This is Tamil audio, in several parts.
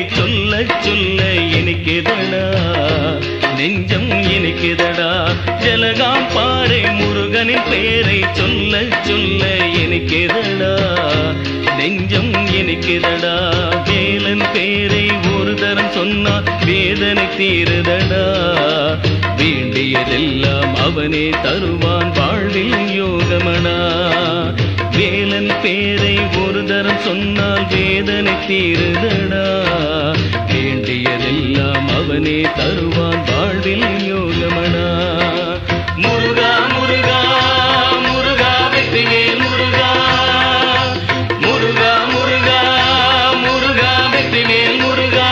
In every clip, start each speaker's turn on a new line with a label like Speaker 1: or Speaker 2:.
Speaker 1: சொல்ல சொல்ல இனிக்குதடா நெஞ்சம் இனிக்குதடா ஜலகாம் பாறை முருகனின் பேரை சொல்ல சொல்ல இனிக்குதடா நெஞ்சம் இனிக்குதடா வேலன் பேரை ஒரு தரம் சொன்னால் வேதனை தீருதடா வேண்டியதெல்லாம் அவனே தருவான் வாழ்வில் யோகமடா வேலன் பேரை ஒரு தரம் சொன்னால் வேதனை தீருதடா வேண்டியதெல்லாம் அவனே தருவான் வாழ்வில் யோகமடா முருகா முருகா முருகா வெற்றிவேல் முருகா முருகா முருகா முருகா வெற்றிவேல் முருகா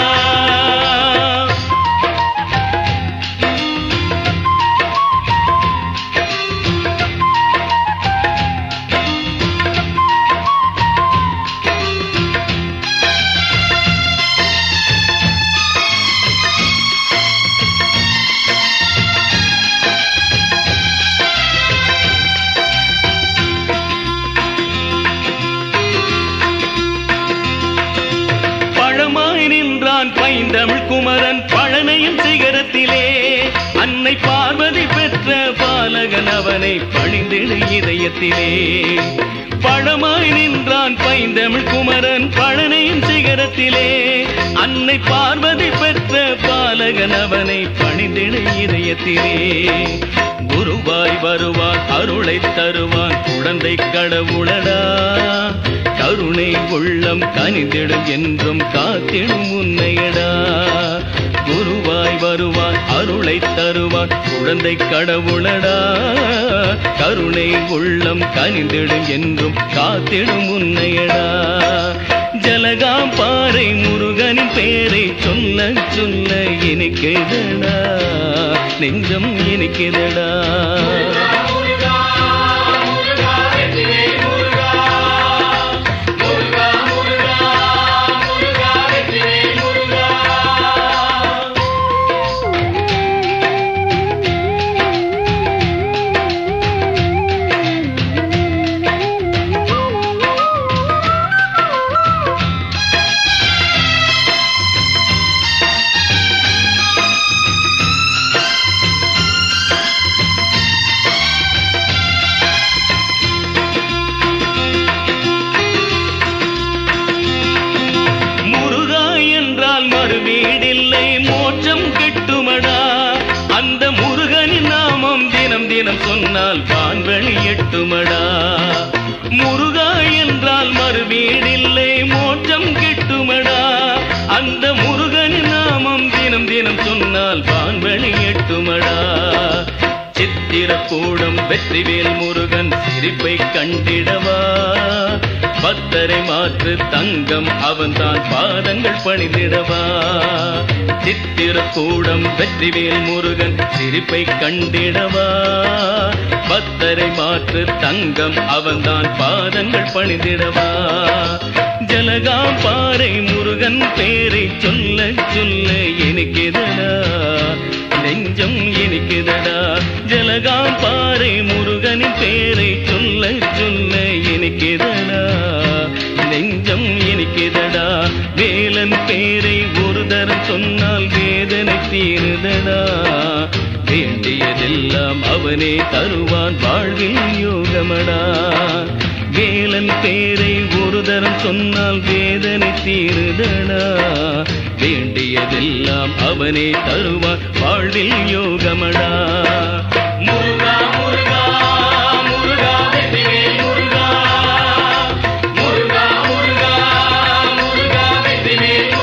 Speaker 1: பைந்தமிழ் குமரன் பழனையின் சிகரத்திலே அன்னை பார்வதி பெற்ற பாலகன் அவனை பணிந்திடு இதயத்திலே பழமாய் நின்றான் பைந்தமிழ் குமரன் பழனையின் சிகரத்திலே அன்னை பார்வதி பெற்ற பாலகன் அவனை பணிந்திடு இதயத்திலே குருவாய் வருவான் அருளை தருவான் குழந்தை கடவுளடா கருணை உள்ளம் கனிந்திடும் என்றும் காத்திடும் உன்னையடா குருவாய் வருவான் அருளை தருவான் குழந்தை கடவுளடா கருணை உள்ளம் கனிந்திடும் என்றும் காத்திடும் உன்னையடா ஜலகாம் பாறை முருகனின் பேரை சொல்ல சொல்ல இனிக்குதடா நெஞ்சம் இனிக்குதடா வீடில்லை மோட்சம் கெட்டுமடா அந்த முருகனின் நாமம் தினம் தினம் சொன்னால் வான்வெளி எட்டுமடா முருகா என்றால் மறுவீடில்லை மோட்சம் கெட்டுமடா அந்த முருகனின் நாமம் தினம் தினம் சொன்னால் வான்வெளி எட்டுமடா சித்திரக்கூடம் வெற்றிவேல் முருகன் சிரிப்பை கண்டிடவா பக்தரை மாற்று தங்கம் அவன்தான் பாதங்கள் பணிந்திடவா சித்திரக்கூடம் வெற்றிவேல் முருகன் சிரிப்பை கண்டிடவா பக்தரை மாற்று தங்கம் அவன்தான் பாதங்கள் பணிந்திடவா ஜலகாம் பாறை முருகன் பேரை சொல்ல சொல்ல இனிக்குதடா நெஞ்சம் இனிக்குதடா ஜலகாம் பாறை முருகனின் பேரை சொல்ல சொல்ல இனிக்குதடா நெஞ்சம் இனிக்குதடா வேலன் பேரை ஒரு தரம் சொன்னால் வேதனை தீருதடா வேண்டியதெல்லாம் அவனே தருவான் வாழ்வில் யோகமடா வேலன் பேரை ஒரு தரம் சொன்னால் வேதனை தீருதடா வேண்டியதெல்லாம் அவனே தருவான் வாழ்வில் யோகமடா முருகா முருகா முருகா வெற்றிவேல் முருகா முருகா முருகா முருகா வெற்றிவேல்